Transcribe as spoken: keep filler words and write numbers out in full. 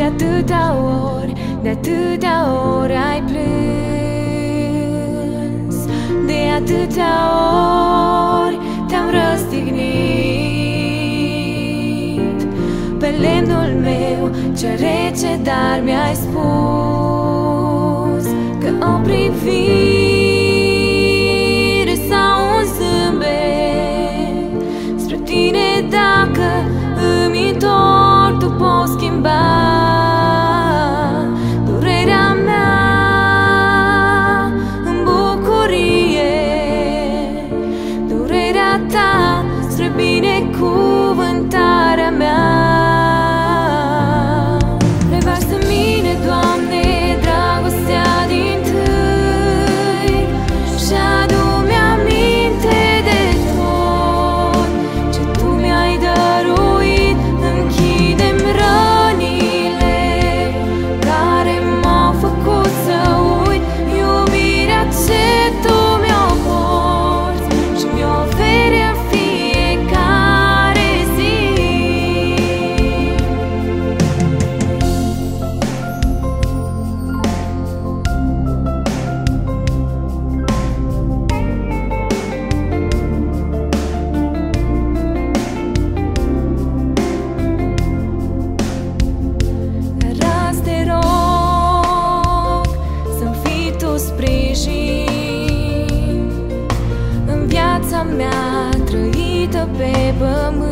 atâtea ori, de atâtea ori ai plâns, de atâtea ori te-am răstignit pe lemnul meu ce rece, dar mi-ai spus că o privire sau un zâmbet spre tine, dacă îmi întorc, tu poți schimba durerea mea în bucurie, durerea ta spre binecuvântarea mea. Revarsă în mine, Doamne, dragostea dintâi și adu-mi aminte de tot ce tu mi-ai dăruit. Închide-mi rănile care m-au făcut să uit iubirea ce tu mi-o porți și mi-o oferi în fiecare zi. Raz te rog să-mi fii tu sprijin în viața mea trăită pe pământ.